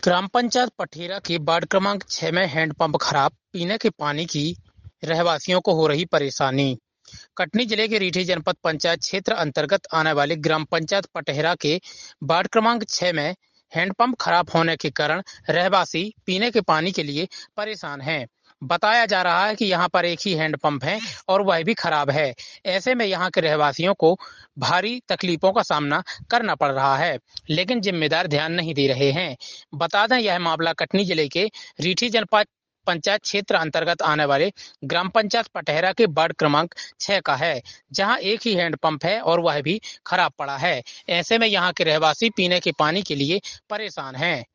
ग्राम पंचायत पठेरा के वार्ड क्रमांक 6 में हैंडपंप खराब, पीने के पानी की रहवासियों को हो रही परेशानी। कटनी जिले के रीठी जनपद पंचायत क्षेत्र अंतर्गत आने वाले ग्राम पंचायत पटेहरा के वार्ड क्रमांक 6 में हैंडपंप खराब होने के कारण रहवासी पीने के पानी के लिए परेशान हैं। बताया जा रहा है कि यहां पर एक ही हैंडपंप है और वह भी खराब है। ऐसे में यहां के रहवासियों को भारी तकलीफों का सामना करना पड़ रहा है, लेकिन जिम्मेदार ध्यान नहीं दे रहे हैं। बता दें, यह मामला कटनी जिले के रीठी जनपद पंचायत क्षेत्र अंतर्गत आने वाले ग्राम पंचायत पटेहरा के वार्ड क्रमांक 6 का है, जहां एक ही हैंडपंप है और वह भी खराब पड़ा है। ऐसे में यहां के रहवासी पीने के पानी के लिए परेशान हैं।